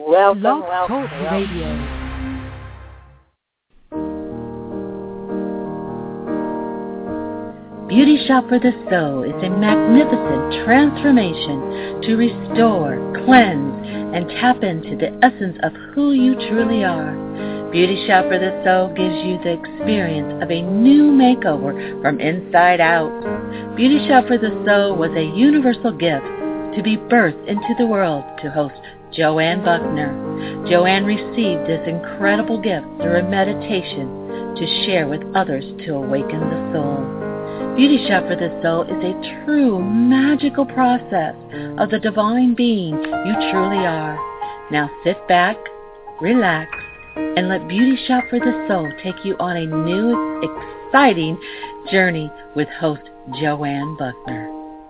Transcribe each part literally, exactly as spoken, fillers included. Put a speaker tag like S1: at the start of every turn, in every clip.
S1: Welcome,
S2: Blog
S1: welcome,
S2: Talk
S1: welcome.
S2: Radio. Beauty Shop for the Soul is a magnificent transformation to restore, cleanse, and tap into the essence of who you truly are. Beauty Shop for the Soul gives you the experience of a new makeover from inside out. Beauty Shop for the Soul was a universal gift to be birthed into the world to host Joanne Buckner. Joanne received this incredible gift through a meditation to share with others to awaken the soul. Beauty Shop for the Soul is a true magical process of the divine being you truly are. Now sit back, relax, and let Beauty Shop for the Soul take you on a new, exciting journey with host Joanne Buckner.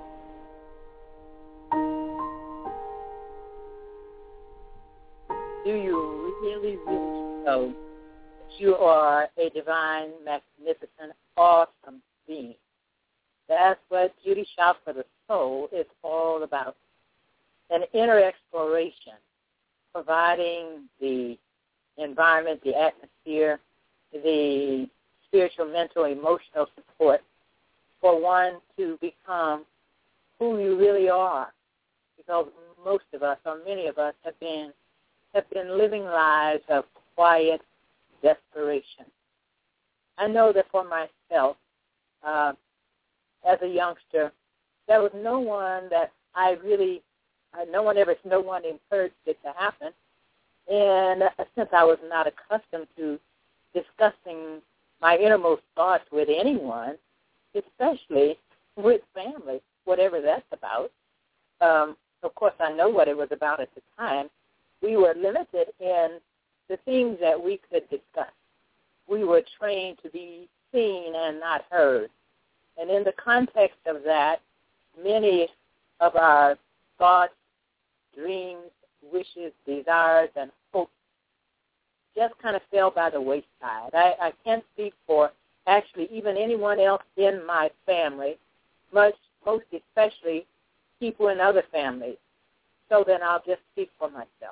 S1: Do you really, really know that you are a divine, magnificent, awesome being? That's what Beauty Shop for the Soul is all about. An inner exploration, providing the environment, the atmosphere, the spiritual, mental, emotional support for one to become who you really are. Because most of us, or many of us, have been have been living lives of quiet desperation. I know that for myself, uh, as a youngster, there was no one that I really, uh, no one ever, no one encouraged it to happen. And uh, since I was not accustomed to discussing my innermost thoughts with anyone, especially with family, whatever that's about, um, of course I know what it was about at the time, we were limited in the things that we could discuss. We were trained to be seen and not heard. And in the context of that, many of our thoughts, dreams, wishes, desires, and hopes just kind of fell by the wayside. I, I can't speak for actually even anyone else in my family, much, most especially people in other families. So then I'll just speak for myself.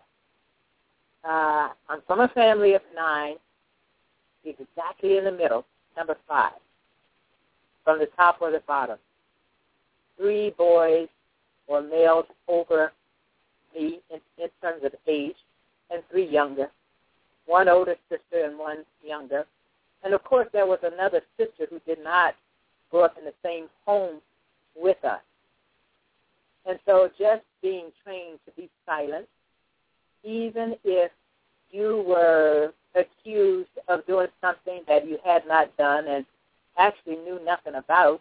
S1: Uh, I'm from a family of nine, exactly in the middle, number five, from the top or the bottom. Three boys or males over me in, in terms of age, and three younger, one older sister and one younger. And, of course, there was another sister who did not grow up in the same home with us. And so just being trained to be silent, even if you were accused of doing something that you had not done and actually knew nothing about,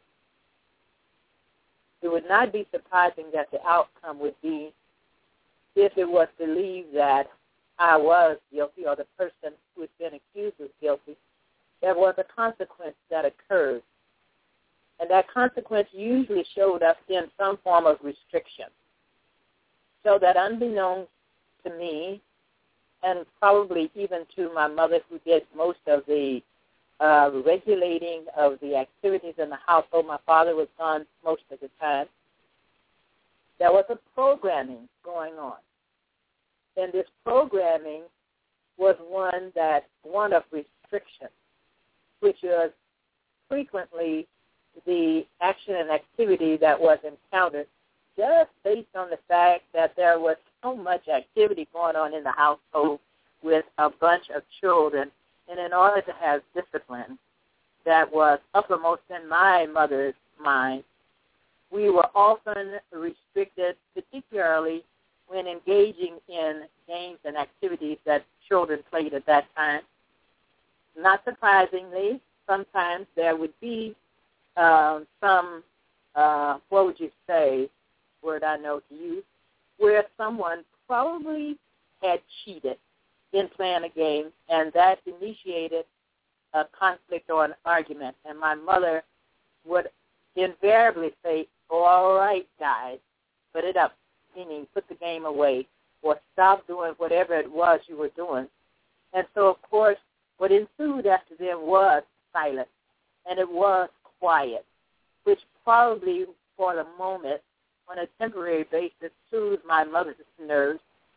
S1: it would not be surprising that the outcome would be, if it was believed that I was guilty or the person who had been accused was guilty, there was a consequence that occurred. And that consequence usually showed up in some form of restriction. So that unbeknownst to me, and probably even to my mother who did most of the uh, regulating of the activities in the household, my father was gone most of the time, there was a programming going on. And this programming was one that, one of restriction, which was frequently the action and activity that was encountered just based on the fact that there was so much activity going on in the household with a bunch of children. And in order to have discipline that was uppermost in my mother's mind, we were often restricted, particularly when engaging in games and activities that children played at that time. Not surprisingly, sometimes there would be uh, some, uh, what would you say, word I know to use, where someone probably had cheated in playing a game, and that initiated a conflict or an argument. And my mother would invariably say, oh, all right, guys, put it up, meaning put the game away, or stop doing whatever it was you were doing. And so, of course, what ensued after them was silence, and it was quiet, which probably for the moment, on a temporary basis, soothed my mother's nerves.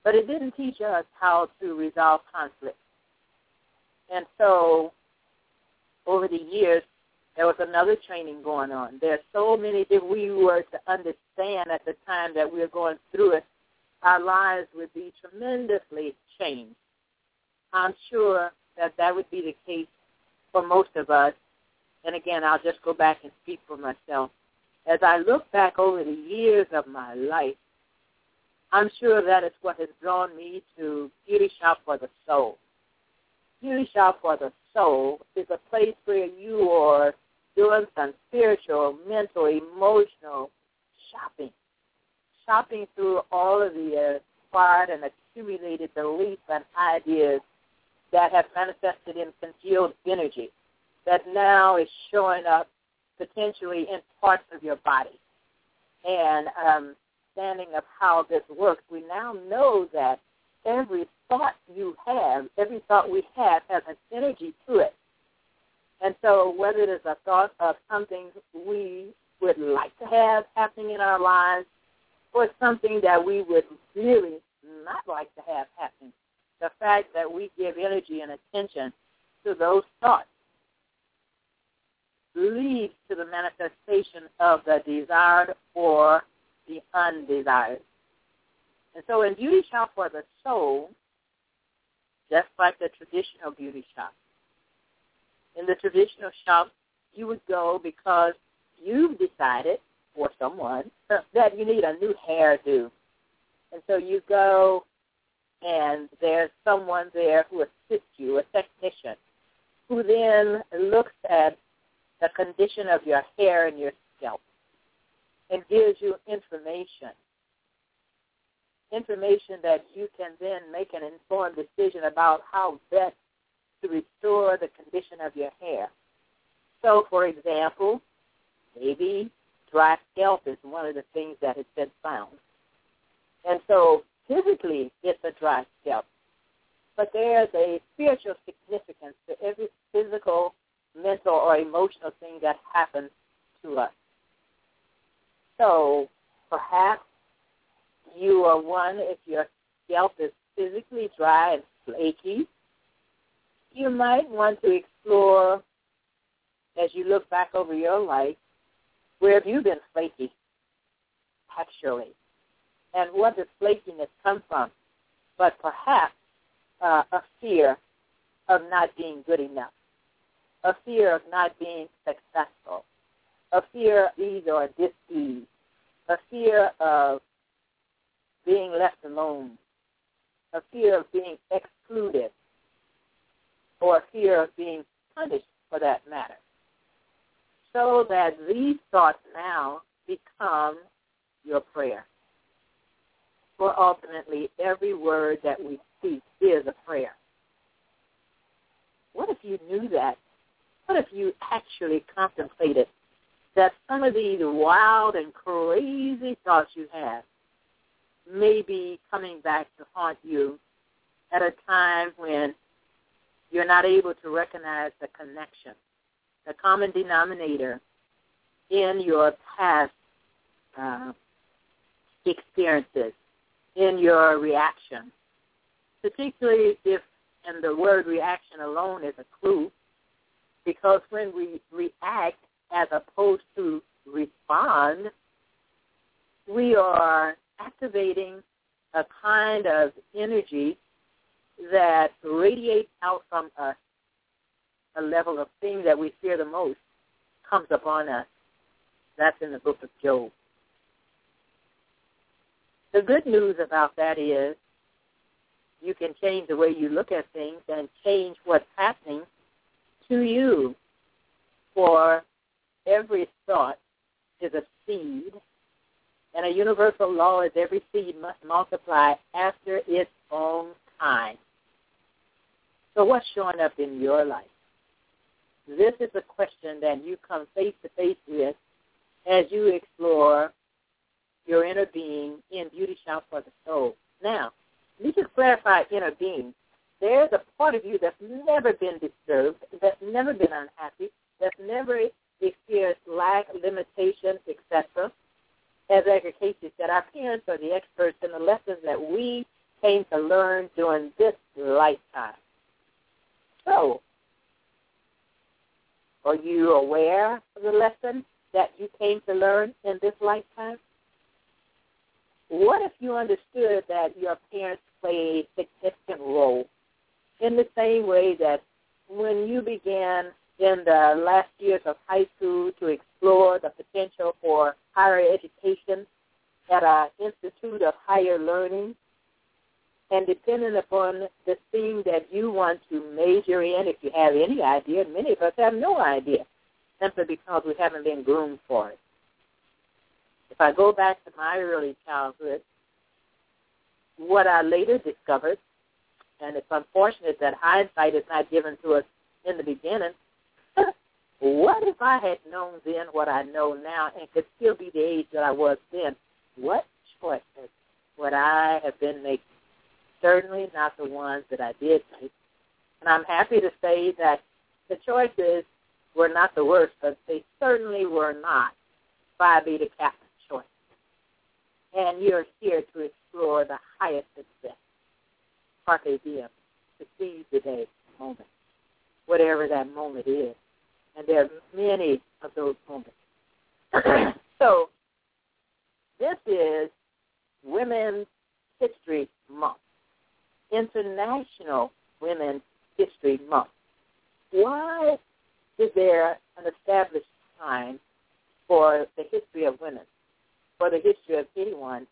S1: but it didn't teach us how to resolve conflict. And so over the years, there was another training going on. There's so many that we were to understand at the time that we were going through it, our lives would be tremendously changed. I'm sure that that would be the case for most of us. And again, I'll just go back and speak for myself. As I look back over the years of my life, I'm sure that is what has drawn me to Beauty Shop for the Soul. Beauty Shop for the Soul is a place where you are doing some spiritual, mental, emotional shopping, shopping through all of the acquired and accumulated beliefs and ideas that have manifested in congealed energy that now is showing up potentially in parts of your body. And um, understanding of how this works, we now know that every thought you have, every thought we have has an energy to it. And so whether it is a thought of something we would like to have happening in our lives or something that we would really not like to have happening, the fact that we give energy and attention to those thoughts leads to the manifestation of the desired or the undesired. And so in Beauty Shop for the Soul, just like the traditional beauty shop, in the traditional shop, you would go because you've decided, or someone, that you need a new hairdo. And so you go, and there's someone there who assists you, a technician, who then looks at the condition of your hair and your scalp and gives you information, information that you can then make an informed decision about how best to restore the condition of your hair. So, for example, maybe dry scalp is one of the things that has been found. And so physically it's a dry scalp, but there's a spiritual significance to every physical, mental, or emotional thing that happens to us. So perhaps you are one, if your scalp is physically dry and flaky, you might want to explore, as you look back over your life, where have you been flaky, actually? And what does flakiness come from? But perhaps uh, a fear of not being good enough, a fear of not being successful, a fear of ease or dis-ease, a fear of being left alone, a fear of being excluded, or a fear of being punished for that matter. So that these thoughts now become your prayer. For ultimately, every word that we speak is a prayer. What if you knew that? What if you actually contemplated that some of these wild and crazy thoughts you have may be coming back to haunt you at a time when you're not able to recognize the connection, the common denominator in your past uh, experiences, in your reaction, particularly if, and the word reaction alone is a clue, because when we react as opposed to respond, we are activating a kind of energy that radiates out from us. A level of thing that we fear the most comes upon us. That's in the book of Job. The good news about that is you can change the way you look at things and change what's happening to you. For every thought is a seed, and a universal law is every seed must multiply after its own time. So what's showing up in your life? This is a question that you come face to face with as you explore your inner being in Beauty Shop for the Soul. Now, let me just clarify inner being. There's a part of you that's never been disturbed, that's never been unhappy, that's never experienced lack, limitation, et cetera. As Edgar Cayce said, our parents are the experts in the lessons that we came to learn during this lifetime. So, are you aware of the lesson that you came to learn in this lifetime? What if you understood that your parents played a significant role in the same way that when you began in the last years of high school to explore the potential for higher education at an institute of higher learning, and depending upon the thing that you want to major in, if you have any idea, many of us have no idea, simply because we haven't been groomed for it. If I go back to my early childhood, what I later discovered, and it's unfortunate that hindsight is not given to us in the beginning, what if I had known then what I know now and could still be the age that I was then? What choices would I have been making? Certainly not the ones that I did make. And I'm happy to say that the choices were not the worst, but they certainly were not Phi Beta Kappa choices. And you're here to explore the highest success, Carpe Diem, to seize the day, moment, whatever that moment is. And there are many of those moments. So this is Women's History Month, International Women's History Month. Why is there an established time for the history of women, for the history of anyone,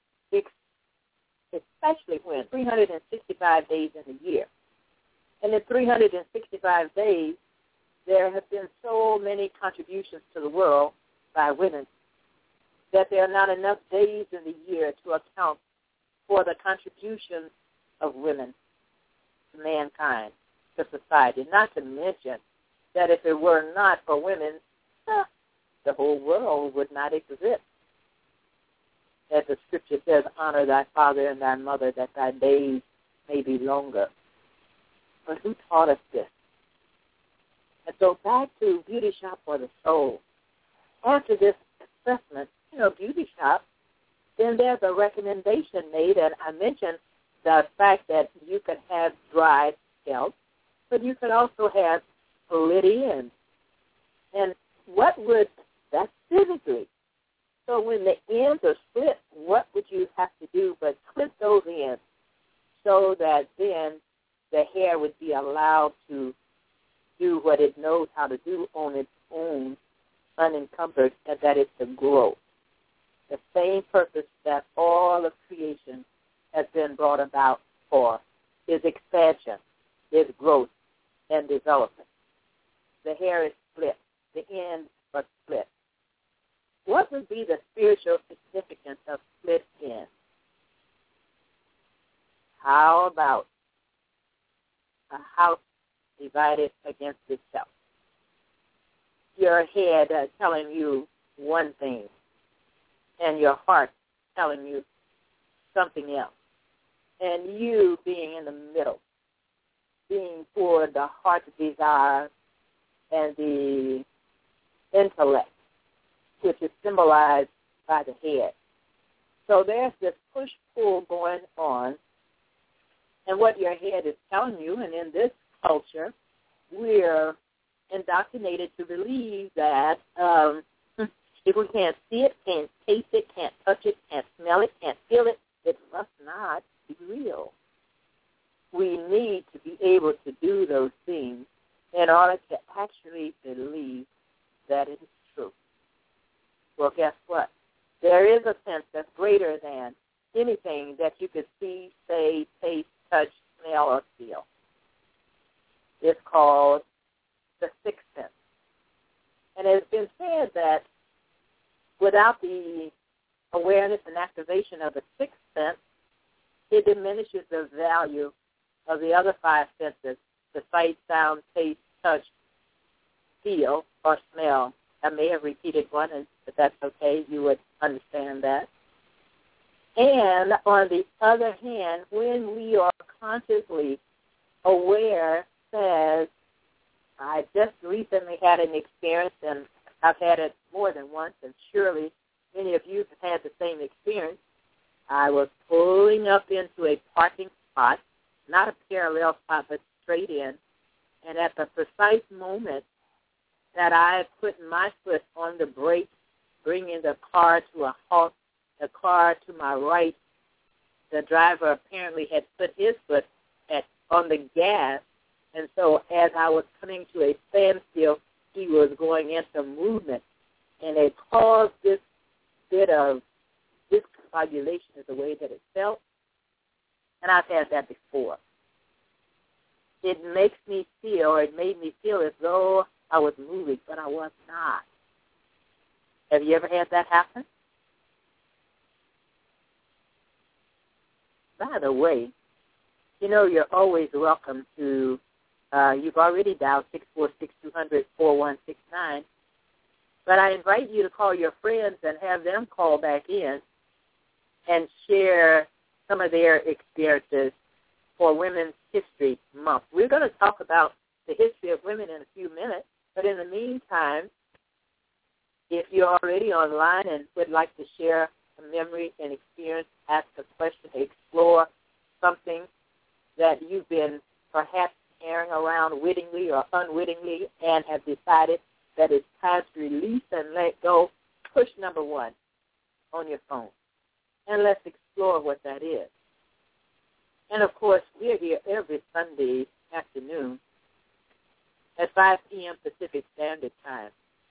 S1: especially when three hundred sixty-five days in a year? And in three hundred sixty-five days, there have been so many contributions to the world by women that there are not enough days in the year to account for the contributions of women to mankind, to society. Not to mention that if it were not for women, eh, the whole world would not exist. As the scripture says, honor thy father and thy mother, that thy days may be longer. But who taught us this? And so back to Beauty Shop for the Soul. After this assessment, you know, Beauty Shop, then there's a recommendation made, and I mentioned the fact that you could have dry scalp, but you could also have splitty ends. And what would, that's physically. So when the ends are split, what would you have to do but clip those ends so that then the hair would be allowed to do what it knows how to do on its own, unencumbered, and that is to grow. The same purpose that all of creation has been brought about for is expansion, is growth, and development. The hair is split. The ends are split. What would be the spiritual significance of split ends? How about a house divided against itself? Your head uh, telling you one thing, and your heart telling you something else. And you being in the middle, being for the heart's desire and the intellect, which is symbolized by the head. So there's this push-pull going on, and what your head is telling you, and in this culture, we're indoctrinated to believe that um, if we can't see it, can't taste it, can't touch it, can't smell it, can't feel it, it must not be real. We need to be able to do those things in order to actually believe that it is true. Well, guess what? There is a sense that's greater than anything that you could see, say, taste, touch, smell, or feel. It's called the sixth sense. And it's been said that without the awareness and activation of the sixth sense, it diminishes the value of the other five senses, the sight, sound, taste, touch, feel, or smell. I may have repeated one, but that's okay. You would understand that. And on the other hand, when we are consciously aware, says, I just recently had an experience, and I've had it more than once, and surely many of you have had the same experience, I was pulling up into a parking spot, not a parallel spot, but straight in. And at the precise moment that I put my foot on the brake, bringing the car to a halt, the car to my right, the driver apparently had put his foot at, on the gas. And so as I was coming to a standstill, he was going into movement. And it caused this bit of discombobulation is the way that it felt. And I've had that before. It makes me feel, or it made me feel as though I was moving, but I was not. Have you ever had that happen? By the way, you know you're always welcome to, uh, you've already dialed six four six, two hundred, four one six nine, but I invite you to call your friends and have them call back in and share some of their experiences for Women's History Month. We're going to talk about the history of women in a few minutes, but in the meantime, if you're already online and would like to share a memory and experience, ask a question, explore something that you've been perhaps carrying around wittingly or unwittingly and have decided that it's time to release and let go, push number one on your phone. And let's explore what that is. And, of course, we're here every Sunday afternoon at five p.m. Pacific Standard Time.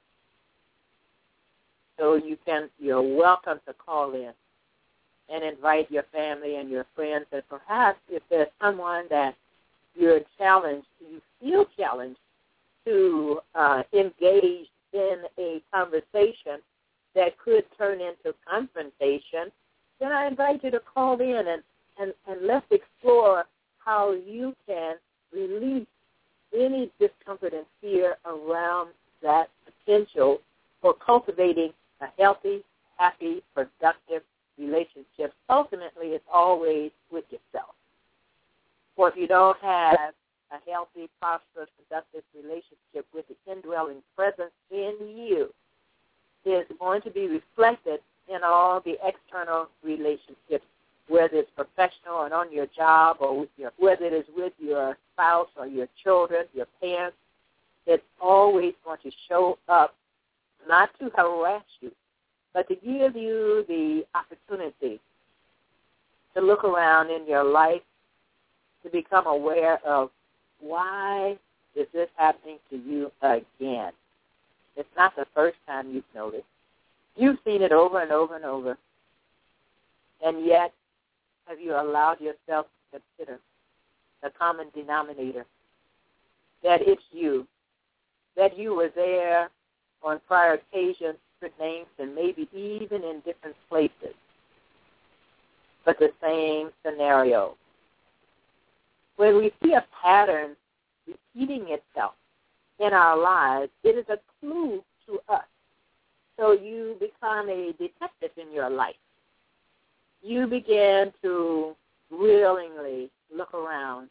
S1: So you can, you're welcome to call in and invite your family and your friends. And perhaps if there's someone that you're challenged, you feel challenged to uh, engage in a conversation that could turn into confrontation, then I invite you to call in and, and, and let's explore how you can release any discomfort and fear around that potential for cultivating a healthy, happy, productive relationship. Ultimately, it's always with yourself. For if you don't have a healthy, prosperous, productive relationship with the indwelling presence in you, it's going to be reflected in all the external relationships, whether it's professional and on your job, or with your, whether it is with your spouse or your children, your parents. It's always going to show up not to harass you, but to give you the opportunity to look around in your life, to become aware of why is this happening to you again. It's not the first time you've noticed. You've seen it over and over and over. And yet, have you allowed yourself to consider the common denominator, that it's you, that you were there on prior occasions, different names, and maybe even in different places, but the same scenario. When we see a pattern repeating itself in our lives, it is a clue to us. So you become a detective in your life. You begin to willingly look around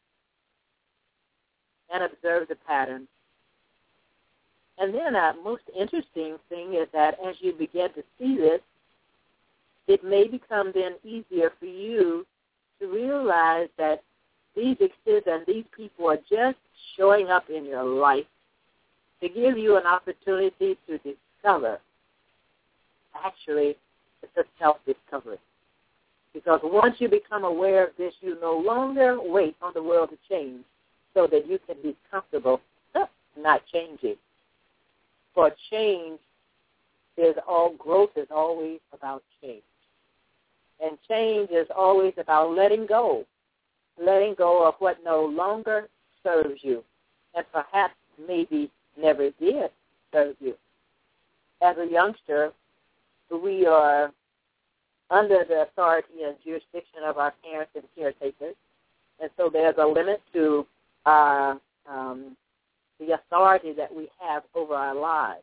S1: and observe the pattern. And then a most interesting thing is that as you begin to see this, it may become then easier for you to realize that these exist and these people are just showing up in your life to give you an opportunity to discover. Actually, it's a self-discovery. Because once you become aware of this, you no longer wait on the world to change so that you can be comfortable not changing. For change is all, growth is always about change. And change is always about letting go, letting go of what no longer serves you and perhaps maybe never did serve you. As a youngster, we are under the authority and jurisdiction of our parents and caretakers, and so there's a limit to uh, um, the authority that we have over our lives.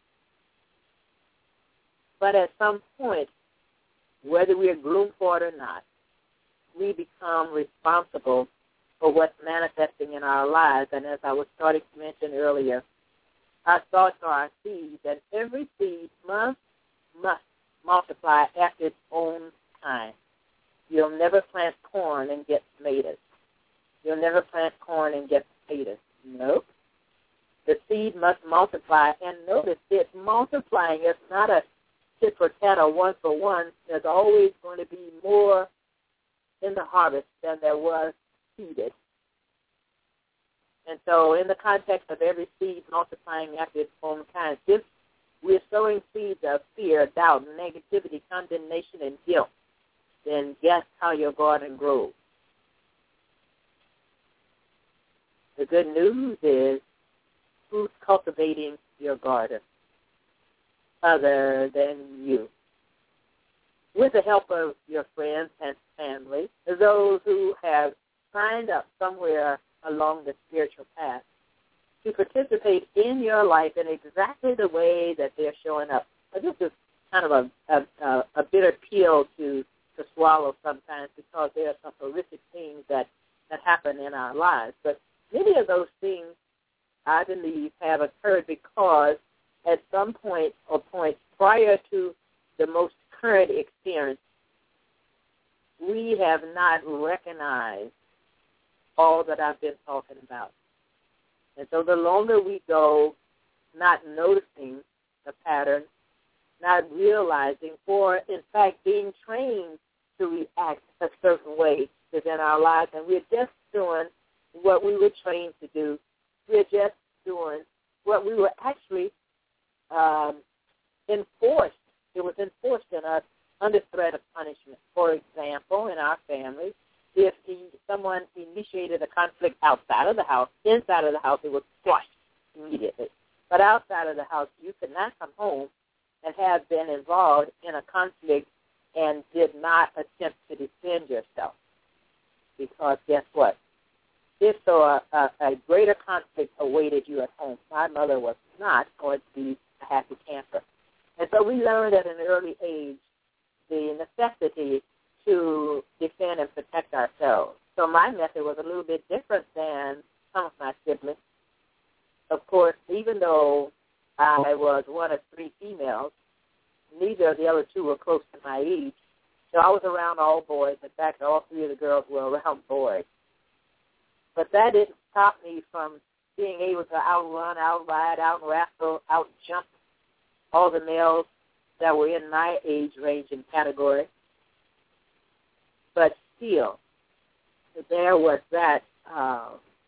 S1: But at some point, whether we are groomed for it or not, we become responsible for what's manifesting in our lives. And as I was starting to mention earlier, our thoughts are our seeds, and every seed must, must multiply after its own time. You'll never plant corn and get tomatoes. You'll never plant corn and get potatoes. Nope. The seed must multiply. And notice it's multiplying. It's not a tit for tat or one for one. There's always going to be more in the harvest than there was seeded. And so in the context of every seed multiplying after its own kind, if we're sowing seeds of fear, doubt, negativity, condemnation, and guilt, then guess how your garden grows. The good news is who's cultivating your garden other than you? With the help of your friends and family, those who have signed up somewhere along the spiritual path to participate in your life in exactly the way that they're showing up. Now, this is kind of a, a, a bitter pill to, to swallow sometimes because there are some horrific things that, that happen in our lives. But many of those things, I believe, have occurred because at some point or point prior to the most current experience, we have not recognized all that I've been talking about. And so the longer we go not noticing the pattern, not realizing, or in fact being trained to react a certain way within our lives, and we're just doing what we were trained to do. We're just doing what we were actually um, enforced. It was enforced in us under threat of punishment. For example, in our family, if he, someone initiated a conflict outside of the house, inside of the house, it was squashed immediately. But outside of the house, you could not come home and have been involved in a conflict and did not attempt to defend yourself. Because guess what? If so, a, a, a greater conflict awaited you at home. My mother was not going to be a happy camper. And so we learned at an early age the necessity to defend and protect ourselves. So my method was a little bit different than some of my siblings. Of course, even though I was one of three females, neither of the other two were close to my age. So I was around all boys. In fact, all three of the girls were around boys. But that didn't stop me from being able to outrun, outride, out-wrestle, out-jump all the males that were in my age range and category. But still, there was that uh,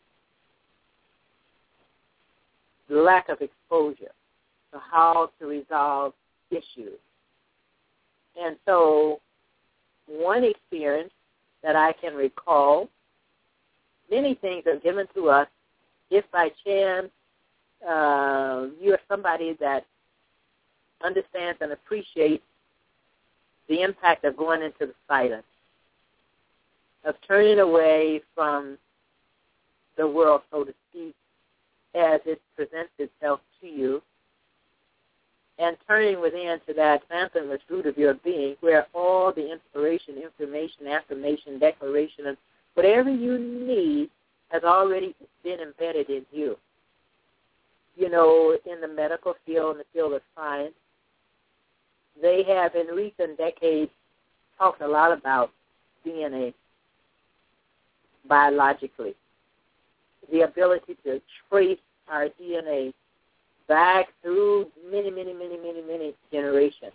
S1: lack of exposure to how to resolve issues. And so one experience that I can recall, many things are given to us if by chance uh, you're somebody that understands and appreciates the impact of going into the silence, of turning away from the world, so to speak, as it presents itself to you, and turning within to that fathomless root of your being where all the inspiration, information, affirmation, declaration, and whatever you need has already been embedded in you. You know, in the medical field, in the field of science, they have in recent decades talked a lot about D N A biologically, the ability to trace our D N A back through many, many, many, many, many generations.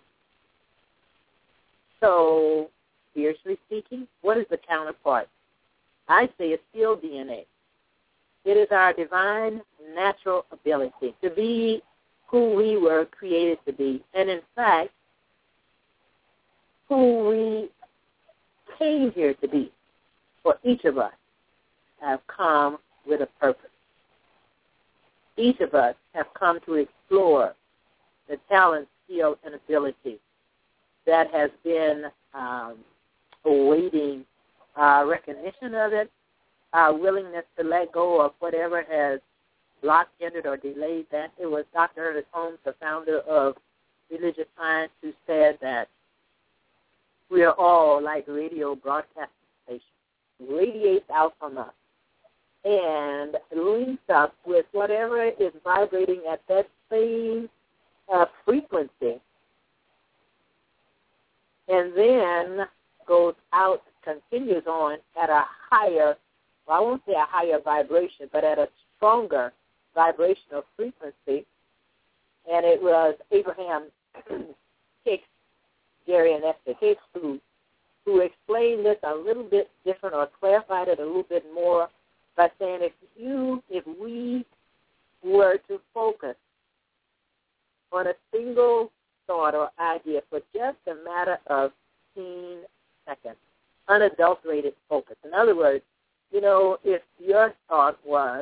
S1: So, spiritually speaking, what is the counterpart? I say it's still D N A. It is our divine natural ability to be who we were created to be. And in fact, who we came here to be. For each of us have come with a purpose. Each of us have come to explore the talent, skill, and ability that has been um, awaiting our recognition of it, our willingness to let go of whatever has blocked, hindered, or delayed that. It was Doctor Ernest Holmes, the founder of religious science, who said that we are all like radio broadcasting stations. Radiates out from us and links up with whatever is vibrating at that same uh, frequency. And then goes out, continues on at a higher, well, I won't say a higher vibration, but at a stronger vibrational frequency. And it was Abraham Hicks, Gary and Esther Hicks, who, who explained this a little bit different or clarified it a little bit more by saying if you, if we were to focus on a single thought or idea for just a matter of fifteen seconds, unadulterated focus. In other words, you know, if your thought was,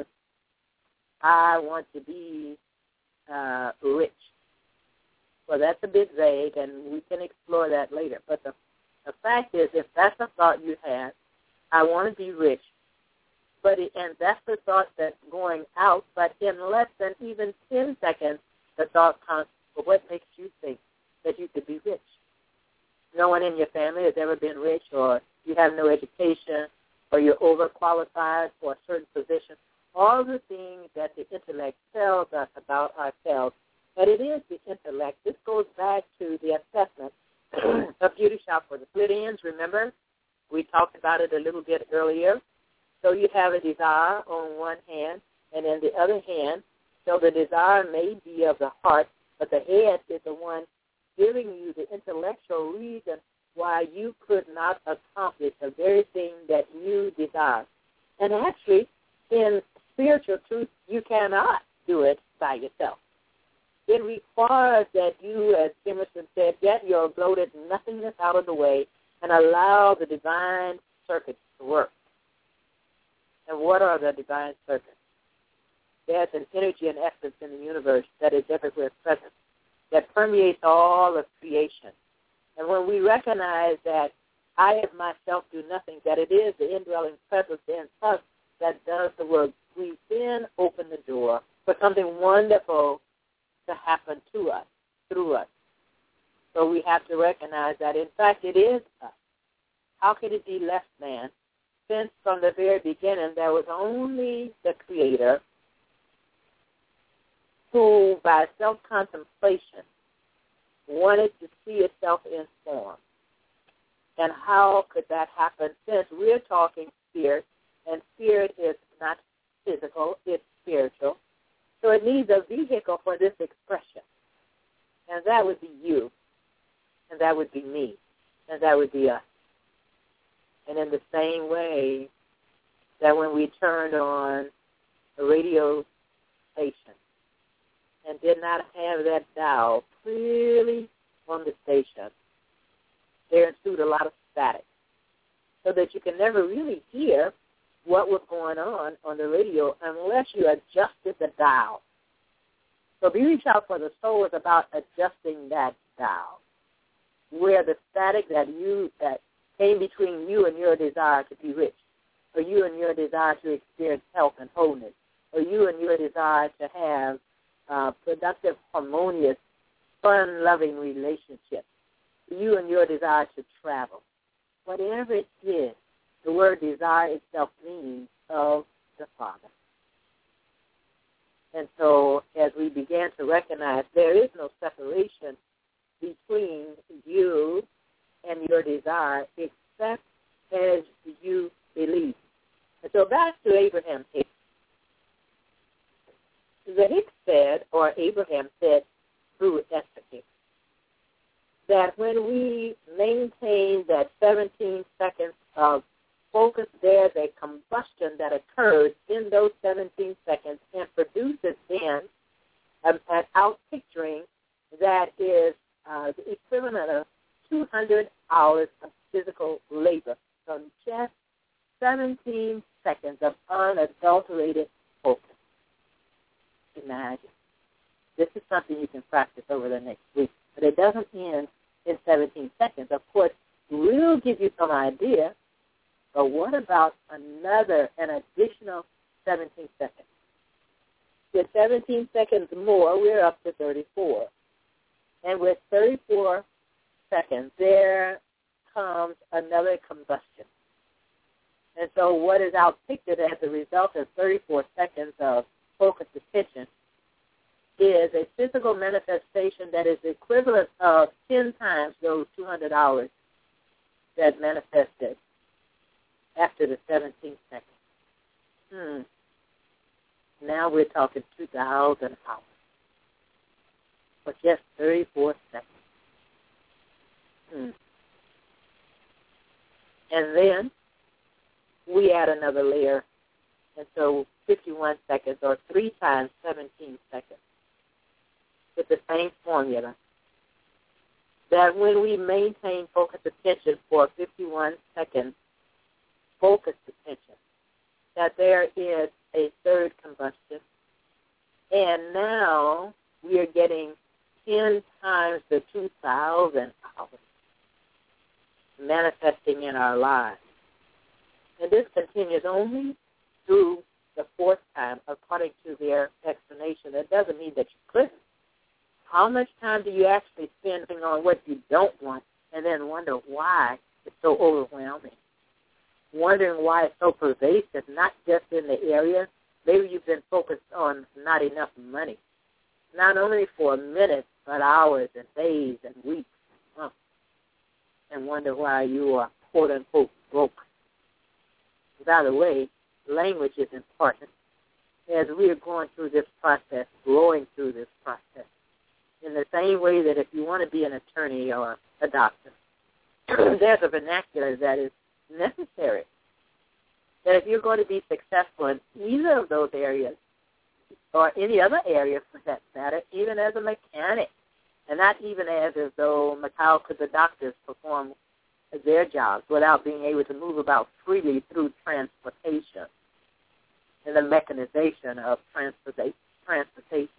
S1: I want to be uh, rich, well, that's a bit vague, and we can explore that later. But the, the fact is, if that's a thought you have, I want to be rich, but it, and that's the thought that's going out, but in less than even ten seconds, the thought comes, well, what makes you think that you could be rich? No one in your family has ever been rich, or you have no education, or you're overqualified for a certain position. All the things that the intellect tells us about ourselves, but it is the intellect. This goes back to the assessment of Beauty Shop for the Split Ends. Remember, we talked about it a little bit earlier. So you have a desire on one hand, and in the other hand, so the desire may be of the heart, but the head is the one giving you the intellectual reason why you could not accomplish the very thing that you desire. And actually, in spiritual truth, you cannot do it by yourself. It requires that you, as Emerson said, get your bloated nothingness out of the way and allow the divine circuits to work. And what are the divine circuits? There's an energy and essence in the universe that is everywhere present, that permeates all of creation. And when we recognize that I of myself do nothing, that it is the indwelling presence in us that does the work, we then open the door for something wonderful to happen to us, through us. So we have to recognize that, in fact, it is us. How could it be less than? Since from the very beginning there was only the Creator who, by self-contemplation, wanted to see itself in form. And how could that happen? Since we're talking spirit, and spirit is not physical, it's spiritual. So it needs a vehicle for this expression. And that would be you. And that would be me. And that would be us. And in the same way that when we turned on a radio station and did not have that dial clearly on the station, there ensued a lot of static, so that you can never really hear what was going on on the radio unless you adjusted the dial. So Beauty Shop for the Soul is about adjusting that dial, where the static that you that came between you and your desire to be rich, or you and your desire to experience health and wholeness, or you and your desire to have uh, productive, harmonious, fun-loving relationships, you and your desire to travel. Whatever it is, the word desire itself means of the Father. And so as we began to recognize there is no separation between you and your desire except as you believe. And so back to Abraham Hicks. The Hicks said, or Abraham said through Esther Hicks, that when we maintain that seventeen seconds of focus, there's a combustion that occurs in those seventeen seconds and produces then an, an out-picturing that is uh, the equivalent of two hundred hours of physical labor from just seventeen seconds of unadulterated focus. Imagine. This is something you can practice over the next week, but it doesn't end in seventeen seconds. Of course, we'll give you some idea, but what about another, an additional seventeen seconds? With seventeen seconds more, we're up to thirty-four. And with thirty-four seconds, there comes another combustion. And so what is outpictured as a result of thirty-four seconds of focused attention is a physical manifestation that is equivalent of ten times those two hundred hours that manifested after the seventeenth second. Hmm. Now we're talking two thousand hours for just thirty-four seconds. Hmm. And then we add another layer, and so fifty-one seconds, or three times seventeen seconds, with the same formula, that when we maintain focused attention for fifty-one seconds, focused attention, that there is a third combustion, and now we are getting ten times the two thousand hours manifesting in our lives. And this continues only through the fourth time, according to their explanation. That doesn't mean that you couldn't. How much time do you actually spend on what you don't want and then wonder why it's so overwhelming? Wondering why it's so pervasive, not just in the area. Maybe you've been focused on not enough money, not only for minutes, but hours and days and weeks and months, and wonder why you are, quote-unquote, broke. By the way, language is important as we are going through this process, growing through this process. In the same way that if you want to be an attorney or a doctor, there's a vernacular that is necessary. That if you're going to be successful in either of those areas, or any other area for that matter, even as a mechanic, and not even as as though how could the doctors perform their jobs without being able to move about freely through transportation and the mechanization of transportation.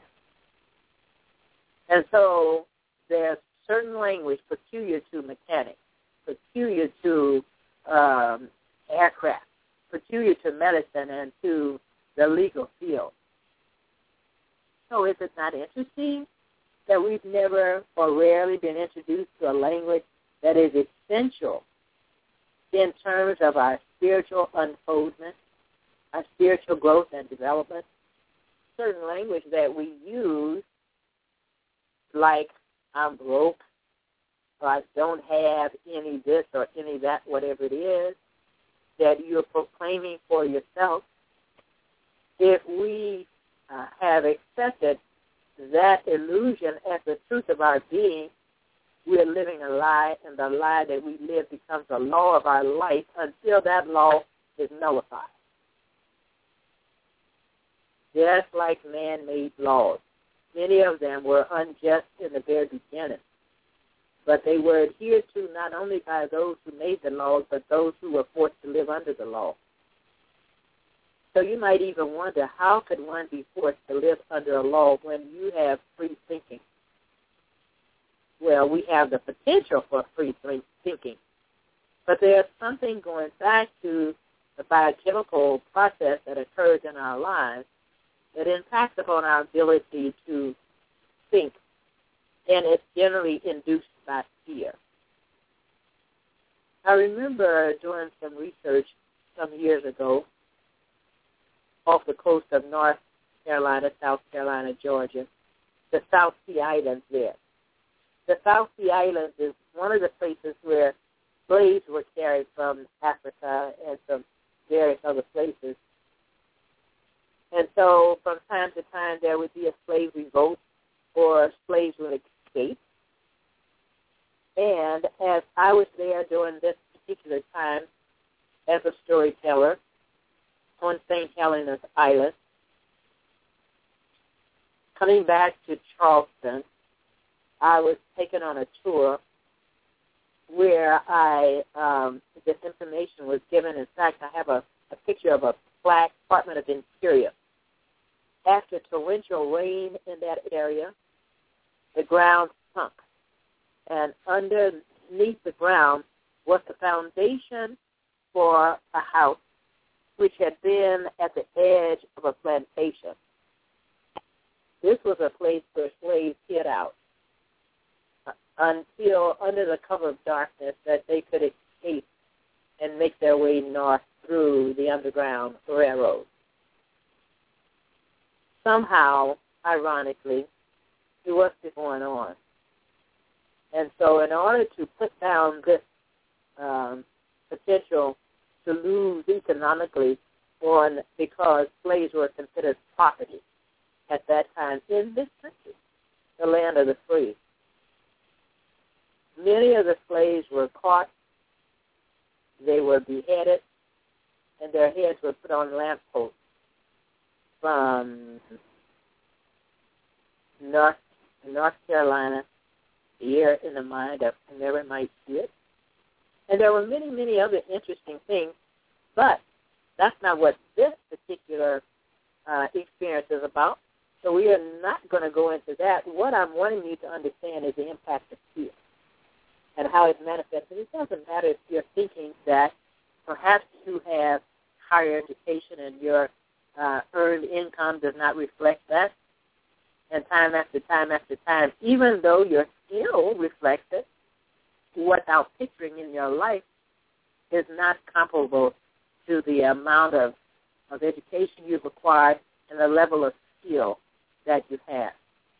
S1: And so there's certain language peculiar to mechanics, peculiar to um, aircraft, peculiar to medicine and to the legal field. So is it not interesting that we've never or rarely been introduced to a language that is essential in terms of our spiritual unfoldment, our spiritual growth and development? Certain language that we use, like I'm broke, or I don't have any this or any that, whatever it is, that you're proclaiming for yourself. If we uh, have accepted that illusion as the truth of our being, we are living a lie, and the lie that we live becomes a law of our life until that law is nullified. Just like man-made laws. Many of them were unjust in the very beginning, but they were adhered to not only by those who made the laws, but those who were forced to live under the law. So you might even wonder, how could one be forced to live under a law when you have free thinking? Well, we have the potential for free thinking, but there's something going back to the biochemical process that occurs in our lives that impacts upon our ability to think, and it's generally induced by fear. I remember doing some research some years ago off the coast of North Carolina, South Carolina, Georgia, the South Sea Islands there. The South Sea Islands is one of the places where slaves were carried from Africa and from various other places. And so from time to time there would be a slave revolt or slaves would escape. And as I was there during this particular time as a storyteller on Saint Helena's Island, coming back to Charleston, I was taken on a tour where I um, this information was given. In fact, I have a, a picture of a plaque, Department of Interior. After torrential rain in that area, the ground sunk. And underneath the ground was the foundation for a house which had been at the edge of a plantation. This was a place where slaves hid out until under the cover of darkness that they could escape and make their way north through the Underground Railroad. Somehow, ironically, it was going on. And so in order to put down this um, potential to lose economically on because slaves were considered property at that time in this country, the land of the free. Many of the slaves were caught, they were beheaded, and their heads were put on lampposts from North, North Carolina, here in the mind of whomever might see it. And there were many, many other interesting things, but that's not what this particular uh, experience is about. So we are not going to go into that. What I'm wanting you to understand is the impact of fear and how it manifests. And it doesn't matter if you're thinking that perhaps you have higher education and your uh, earned income does not reflect that. And time after time after time, even though your skill reflects it, what thou picturing in your life is not comparable to the amount of, of education you've acquired and the level of skill that you have.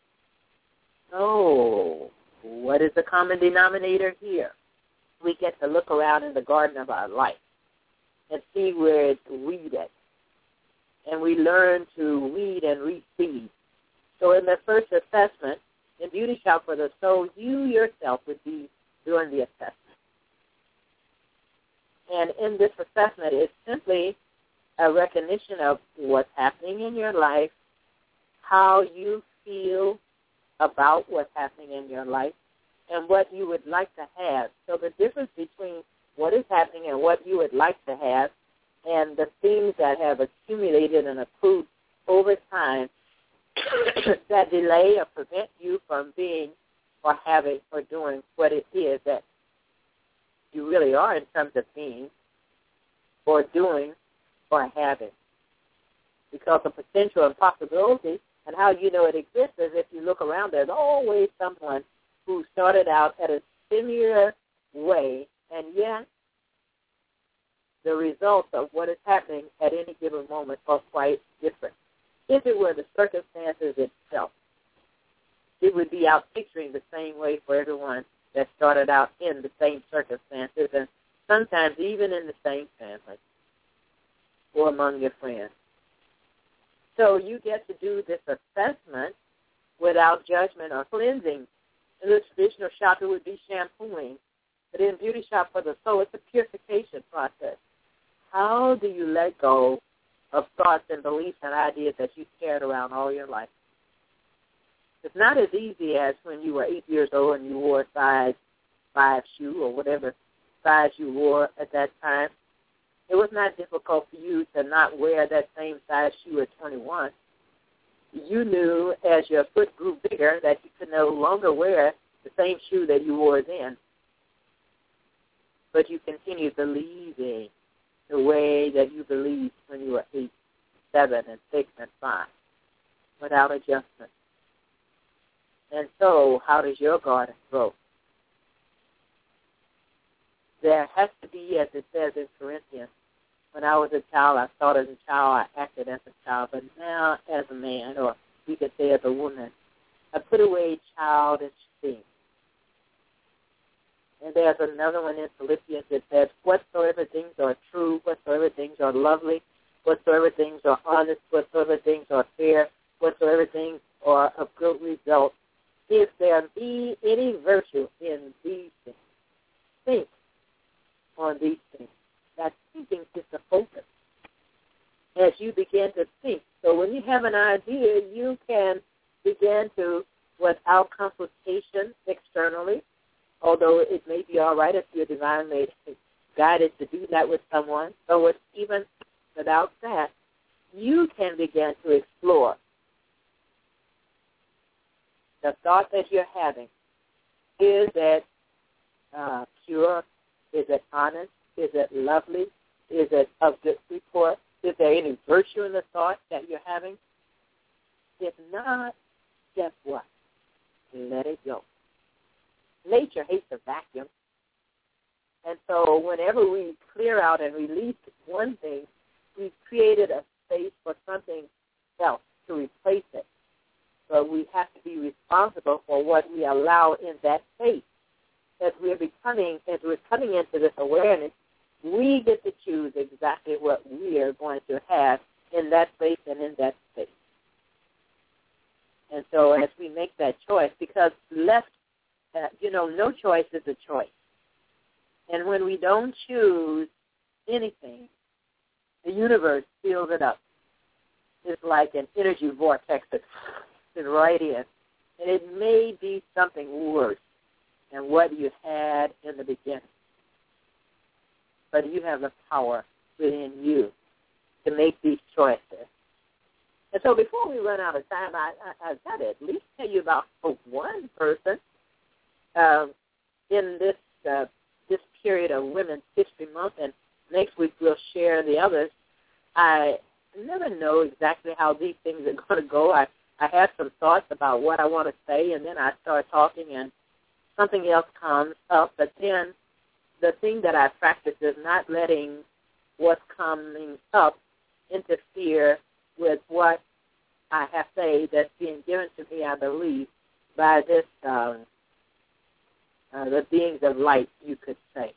S1: So, what is the common denominator here? We get to look around in the garden of our life and see where it's weeded. And we learn to weed and reseed. So in the first assessment, in Beauty Shop for the Soul, you yourself would be doing the assessment. And in this assessment, it's simply a recognition of what's happening in your life, how you feel about what's happening in your life, and what you would like to have. So the difference between what is happening and what you would like to have and the things that have accumulated and accrued over time that delay or prevent you from being or having or doing what it is that you really are in terms of being or doing or having. Because the potential and possibility and how you know it exists is if you look around, there's always someone who started out at a similar way, and yet the results of what is happening at any given moment are quite different. If it were the circumstances itself, it would be out picturing the same way for everyone that started out in the same circumstances and sometimes even in the same family or among your friends. So you get to do this assessment without judgment or cleansing. In the traditional shop, it would be shampooing. But in Beauty Shop for the Soul, it's a purification process. How do you let go of thoughts and beliefs and ideas that you've carried around all your life? It's not as easy as when you were eight years old and you wore a size five shoe or whatever size you wore at that time. It was not difficult for you to not wear that same size shoe at twenty-one. You knew as your foot grew bigger that you could no longer wear the same shoe that you wore then. But you continued believing the way that you believed when you were eight, seven, and six, and five, without adjustment. And so, how does your garden grow? There has to be, as it says in Corinthians, when I was a child, I thought as a child, I acted as a child, but now as a man, or we could say as a woman, I put away childish things. And there's another one in Philippians that says, whatsoever things are true, whatsoever things are lovely, whatsoever things are honest, whatsoever things are fair, whatsoever things are of good result, if there be any virtue in these things, think on these things. That thinking is the focus as you begin to think. So when you have an idea, you can begin to, without consultation externally, although it may be all right if you're divinely guided to do that with someone, so it's even without that, you can begin to explore the thought that you're having. Is it uh, pure? Is it honest? Is it lovely? Is it of good report? Is there any virtue in the thought that you're having? If not, guess what? Let it go. Nature hates a vacuum. And so whenever we clear out and release one thing, we've created a space for something else to replace it. But we have to be responsible for what we allow in that space. As we we're becoming, as we're coming into this awareness, we get to choose exactly what we are going to have in that place and in that space. And so as we make that choice, because left, uh, you know, no choice is a choice. And when we don't choose anything, the universe fills it up. It's like an energy vortex that's right in. And it may be something worse than what you had in the beginning. But you have the power within you to make these choices. And so before we run out of time, I, I, I've got to at least tell you about one person um, in this uh, this period of Women's History Month, and next week we'll share the others. I never know exactly how these things are going to go. I, I have some thoughts about what I want to say, and then I start talking, and something else comes up. But then the thing that I practice is not letting what's coming up interfere with what I have to say that's being given to me, I believe, by this, um, uh, the beings of light, you could say.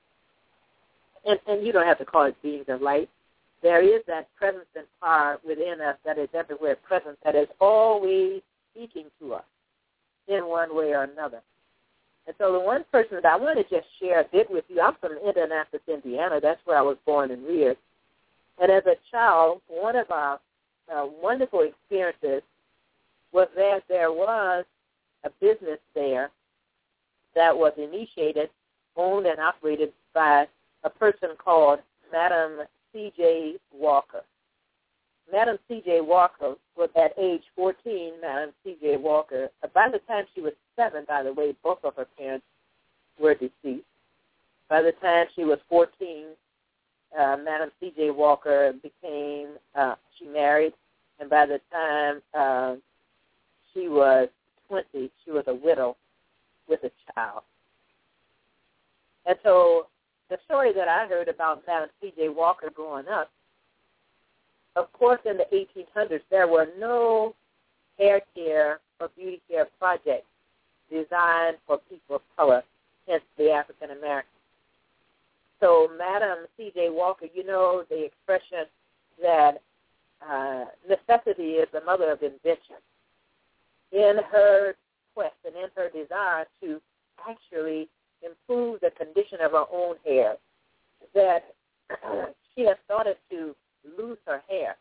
S1: And, and you don't have to call it beings of light. There is that presence and power within us that is everywhere present, that is always speaking to us in one way or another. And so the one person that I want to just share a bit with you, I'm from Indianapolis, Indiana. That's where I was born and reared. And as a child, one of our uh, wonderful experiences was that there was a business there that was initiated, owned, and operated by a person called Madam C J Walker. Madam C J Walker was at age fourteen, Madam C J Walker. By the time she was seven, by the way, both of her parents were deceased. By the time she was fourteen, uh, Madam C J Walker became, uh, she married, and by the time uh, she was twenty, she was a widow with a child. And so the story that I heard about Madam C J Walker growing up, of course, in the eighteen hundreds, there were no hair care or beauty care projects designed for people of color, hence the African American. So Madam C J Walker, you know the expression that uh, necessity is the mother of invention. In her quest and in her desire to actually improve the condition of her own hair, that she has started to lose her hair.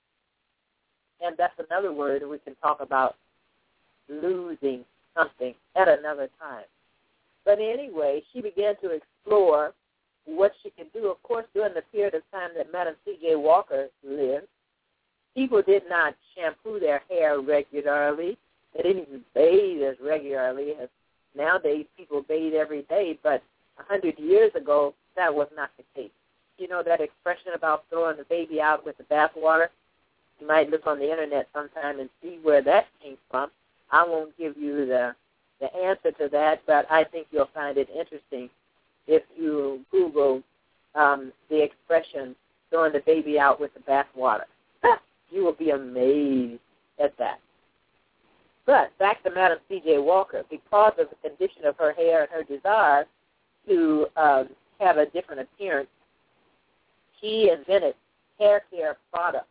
S1: And that's another word we can talk about, losing something at another time. But anyway, she began to explore what she could do. Of course, during the period of time that Madam C J Walker lived, people did not shampoo their hair regularly. They didn't even bathe as regularly as nowadays people bathe every day. But a hundred years ago, that was not the case. You know that expression about throwing the baby out with the bathwater? You might look on the Internet sometime and see where that came from. I won't give you the the answer to that, but I think you'll find it interesting if you Google um, the expression throwing the baby out with the bathwater. You will be amazed at that. But back to Madam C J Walker, because of the condition of her hair and her desire to um, have a different appearance, she invented hair care products.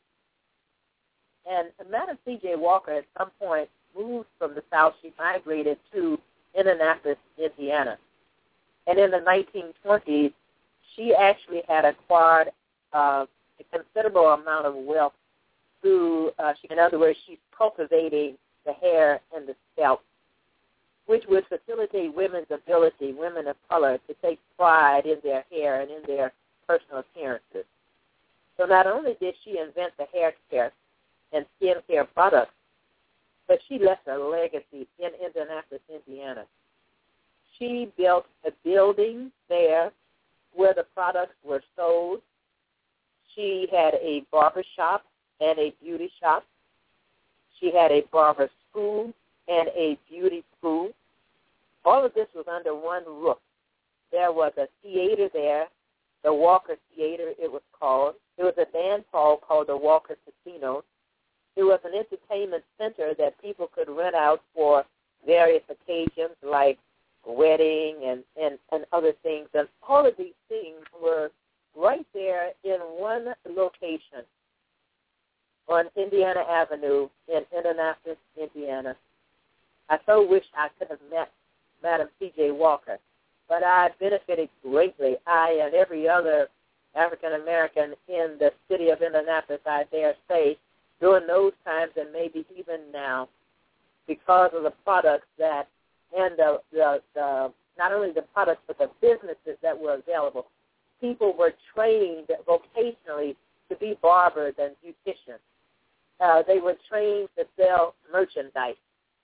S1: And Madam C J Walker at some point moved from the South. She migrated to Indianapolis, Indiana. And in the nineteen twenties, she actually had acquired uh, a considerable amount of wealth through, uh, she, in other words, she's cultivating the hair and the scalp, which would facilitate women's ability, women of color, to take pride in their hair and in their personal appearances. So not only did she invent the hair care and skin care products, but she left a legacy in Indianapolis, Indiana. She built a building there where the products were sold. She had a barber shop and a beauty shop. She had a barber school and a beauty school. All of this was under one roof. There was a theater there, the Walker Theater it was called. There was a dance hall called the Walker Casino. It was an entertainment center that people could rent out for various occasions like wedding and, and, and other things. And all of these things were right there in one location on Indiana Avenue in Indianapolis, Indiana. I so wish I could have met Madam C J Walker, but I benefited greatly. I and every other African-American in the city of Indianapolis, I dare say, during those times and maybe even now, because of the products that and the, the, the not only the products but the businesses that were available. People were trained vocationally to be barbers and beauticians. Uh, they were trained to sell merchandise.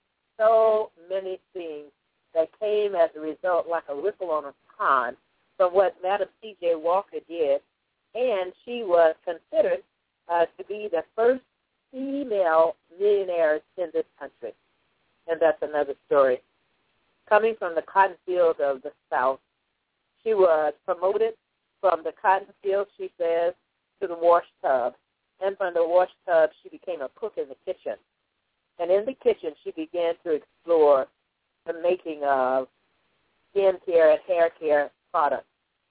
S1: So many things that came as a result, like a ripple on a pond, from what Madam C J Walker did, and she was considered uh, to be the first female millionaire in this country. And that's another story. Coming from the cotton fields of the South, she was promoted from the cotton fields, she says, to the wash tub. And from the wash tub, she became a cook in the kitchen. And in the kitchen, she began to explore the making of skin care and hair care products.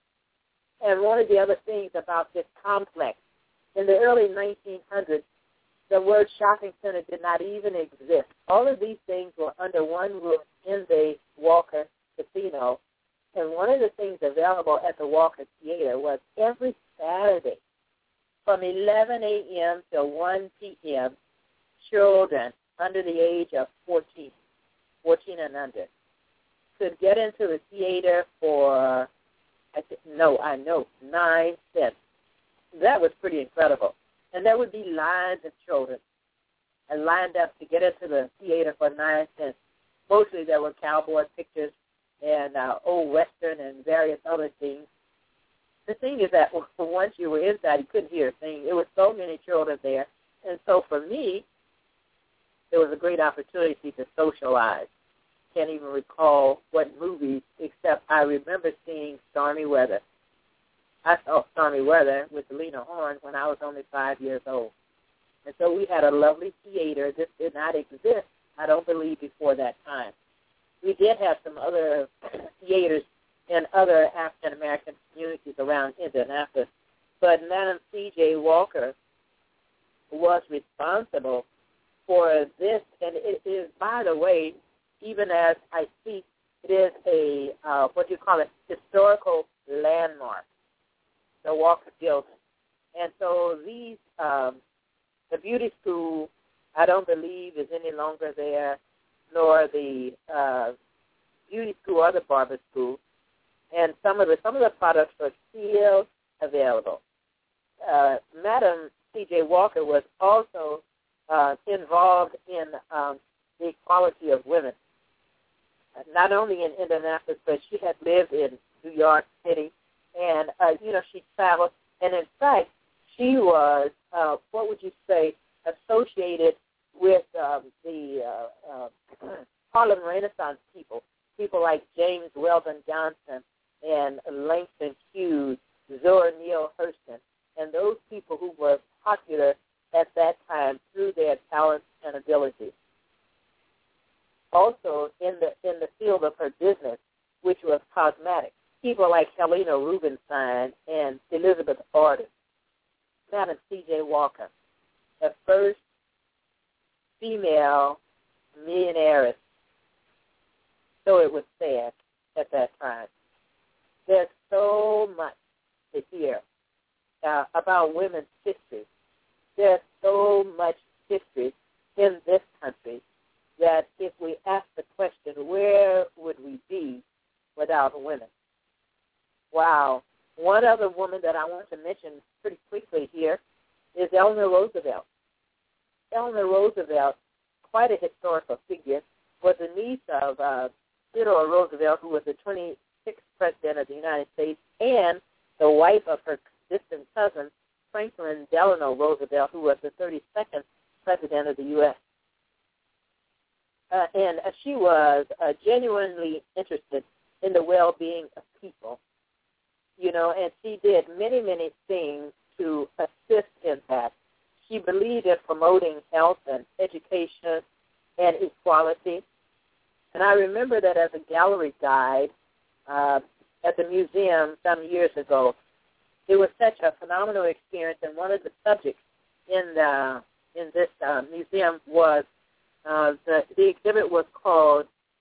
S1: And one of the other things about this complex, in the early nineteen hundreds, the word shopping center did not even exist. All of these things were under one roof in the Walker Casino. And one of the things available at the Walker Theater was every Saturday from eleven a.m. to one p.m., children under the age of fourteen, fourteen and under, could get into the theater for, I th- no, I know, nine cents. That was pretty incredible. And there would be lines of children and lined up to get into the theater for nine cents. Mostly there were cowboy pictures and uh, old Western and various other things. The thing is that once you were inside, you couldn't hear a thing. There were so many children there. And so for me, there was a great opportunity to socialize. Can't even recall what movies, except I remember seeing Stormy Weather. I saw Stormy Weather with Lena Horne when I was only five years old. And so we had a lovely theater. This did not exist, I don't believe, before that time. We did have some other theaters in other African-American communities around Indianapolis, but Madam C J Walker was responsible for this, and it is, by the way, even as I speak, it is a, uh, what do you call it, historical landmark, the Walker Building. And so these, um, the beauty school, I don't believe is any longer there, nor the uh, beauty school or the barber school. And some of the some of the products are still available. Uh, Madam C J Walker was also uh, involved in um, the equality of women, not only in Indianapolis, but she had lived in New York City, and uh, you know she traveled. And in fact, she was uh, what would you say associated with um, the uh, uh, Harlem Renaissance people, people like James Weldon Johnson and Langston Hughes, Zora Neale Hurston, and those people who were popular at that time through their talents and abilities. Also, in the in the field of her business, which was cosmetics, people like Helena Rubinstein and Elizabeth Arden. Madam C J Walker, the first female millionaire, so it was said at that time. There's so much to hear uh, about women's history. There's so much history in this country that if we ask the question, where would we be without women? Wow. One other woman that I want to mention pretty quickly here is Eleanor Roosevelt. Eleanor Roosevelt, quite a historical figure, was a niece of uh, Theodore Roosevelt, who was the twenty-sixth President of the United States, and the wife of her distant cousin, Franklin Delano Roosevelt, who was the thirty-second President of the U S Uh, and uh, she was uh, genuinely interested in the well-being of people, you know, and she did many, many things to assist in that. She believed in promoting health and education and equality. And I remember that as a gallery guide uh, at the museum some years ago, it was such a phenomenal experience, and one of the subjects in the in this uh, museum was uh, the the exhibit was called,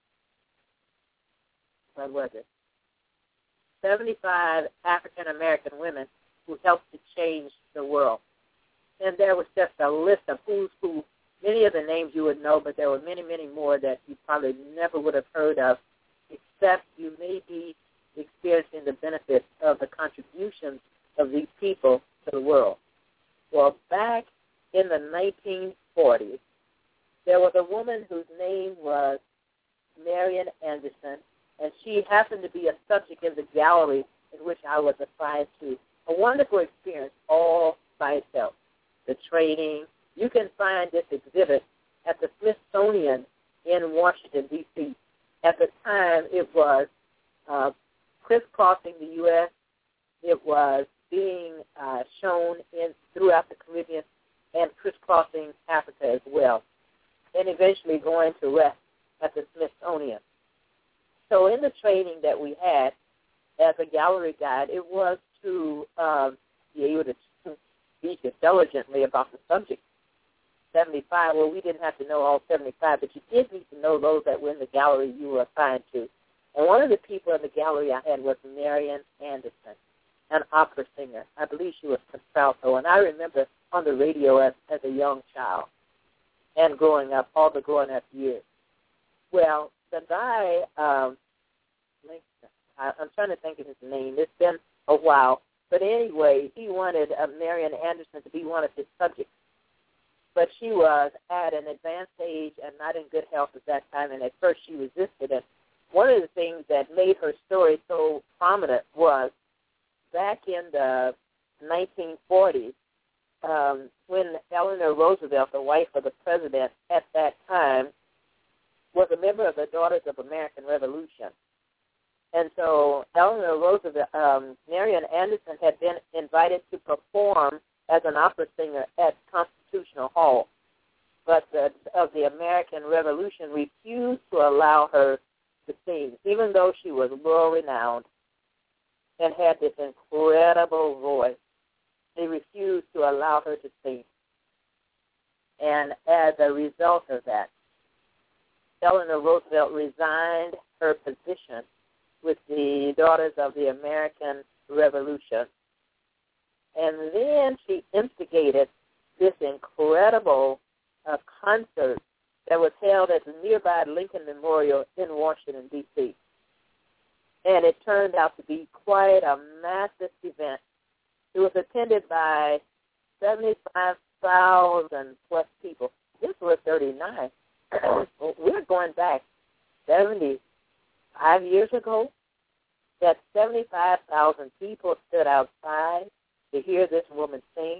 S1: what was it? seventy-five African American women who helped to change the world. And there was just a list of who's who. Many of the names you would know, but there were many, many more that you probably never would have heard of, except you may be experiencing the benefits of the contributions of these people to the world. Well, back in the nineteen forties, there was a woman whose name was Marian Anderson, and she happened to be a subject in the gallery in which I was assigned to. A wonderful experience all by itself. The training. You can find this exhibit at the Smithsonian in Washington, D C At the time, it was uh, crisscrossing the U S It was being uh, shown in throughout the Caribbean and crisscrossing Africa as well, and eventually going to rest at the Smithsonian. So in the training that we had as a gallery guide, it was to um, be able to speak intelligently about the subject. seventy-five, well, we didn't have to know all seventy-five, but you did need to know those that were in the gallery you were assigned to. And one of the people in the gallery I had was Marian Anderson, an opera singer. I believe she was contralto, and I remember on the radio as, as a young child and growing up, all the growing up years. Well, the guy, um, I, I'm trying to think of his name. It's been a while. But anyway, he wanted uh, Marian Anderson to be one of his subjects. But she was at an advanced age and not in good health at that time, and at first she resisted it. One of the things that made her story so prominent was back in the nineteen forties, um, when Eleanor Roosevelt, the wife of the president at that time, was a member of the Daughters of American Revolution. And so Eleanor Roosevelt, um, Marian Anderson had been invited to perform as an opera singer at Constitutional Hall, but the, of the American Revolution refused to allow her to sing, even though she was world-renowned and had this incredible voice. They refused to allow her to sing. And as a result of that, Eleanor Roosevelt resigned her position with the Daughters of the American Revolution. And then she instigated this incredible uh, concert that was held at the nearby Lincoln Memorial in Washington, D C And it turned out to be quite a massive event. It was attended by seventy-five thousand plus people. This was thirty-nine. We're going back seventy-five years ago. That seventy-five thousand people stood outside to hear this woman sing.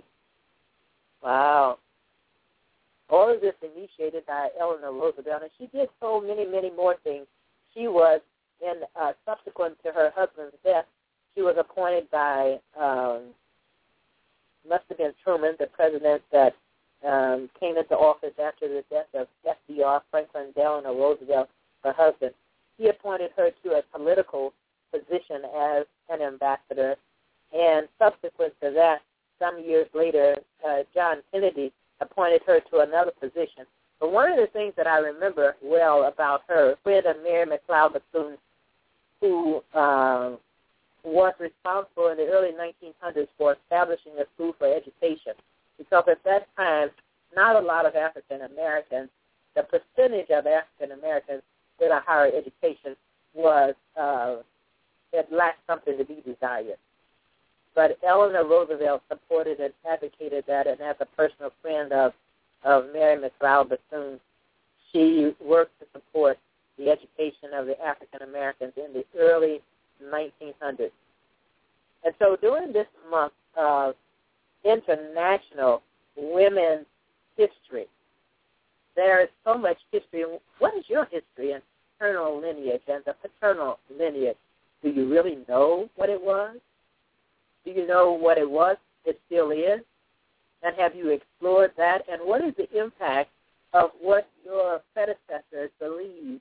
S1: Wow. All of this initiated by Eleanor Roosevelt, and she did so many, many more things. She was, in uh, subsequent to her husband's death, she was appointed by, um, must have been Truman, the president that um, came into office after the death of F D R, Franklin Delano Roosevelt, her husband. He appointed her to a political position as an ambassador, and subsequent to that, some years later, uh, John Kennedy appointed her to another position. But one of the things that I remember well about her, friend of Mary McLeod Bethune, who uh, was responsible in the early nineteen hundreds for establishing a school for education, because at that time, not a lot of African Americans, the percentage of African Americans with a higher education was, uh, it lacked something to be desired. But Eleanor Roosevelt supported and advocated that, and as a personal friend of, of Mary McLeod Bethune, she worked to support the education of the African Americans in the early nineteen hundreds. And so during this month of International Women's History, there is so much history. What is your history and maternal lineage and the paternal lineage? Do you really know what it was? Do you know what it was, it still is? And have you explored that? And what is the impact of what your predecessors believed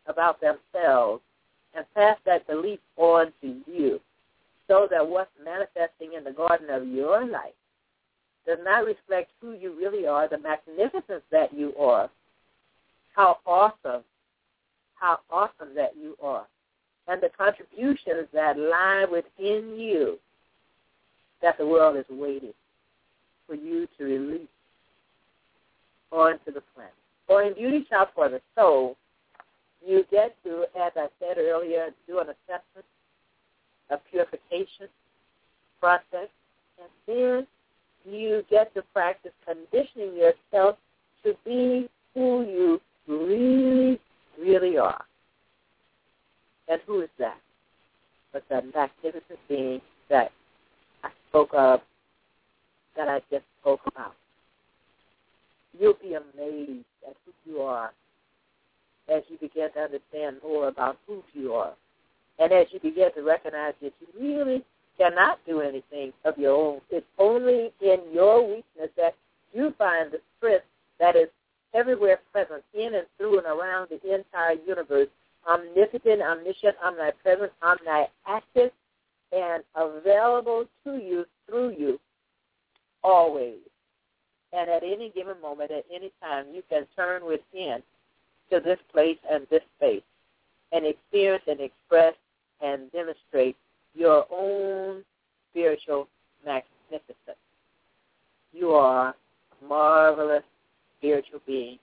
S1: about themselves and pass that belief on to you so that what's manifesting in the garden of your life does not reflect who you really are, the magnificence that you are, how awesome, how awesome that you are, and the contributions that lie within you that the world is waiting for you to release onto the planet. Or in Beauty Shop for the Soul, you get to, as I said earlier, do an assessment, a purification process, and then you get to practice conditioning yourself to be who you really, really are. And who is that? But the magnificent being that I spoke of, that I just spoke about. You'll be amazed at who you are as you begin to understand more about who you are. And as you begin to recognize that you really cannot do anything of your own. It's only in your weakness that you find the strength that is everywhere present, in and through and around the entire universe, omnipotent, omniscient, omnipresent, omniactive, and available to you, through you, always. And at any given moment, at any time, you can turn within to this place and this space and experience and express and demonstrate your own spiritual magnificence. You are a marvelous spiritual being,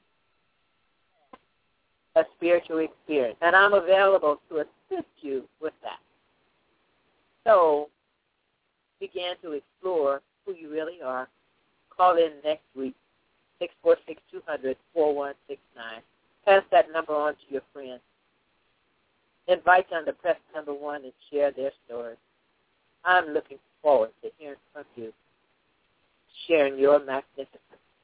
S1: a spiritual experience, and I'm available to assist you with that. So begin to explore who you really are. Call in next week, six four six, two hundred, four one six nine. Pass that number on to your friends. Invite them to press number one and share their story. I'm looking forward to hearing from you, sharing your magnificence.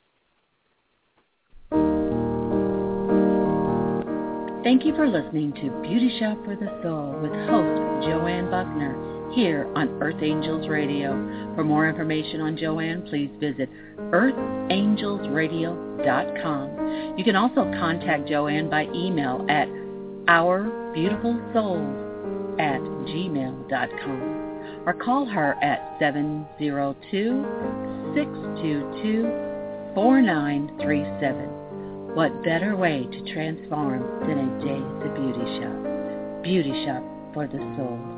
S2: Thank you for listening to Beauty Shop for the Soul with host Joanne Buckner here on Earth Angels Radio. For more information on Joanne, please visit earth angels radio dot com. You can also contact Joanne by email at ourbeautifuls at gmail dot com or call her at seven zero two, six two two, four nine three seven. What better way to transform than a day at the Beauty Shop? Beauty Shop for the Soul.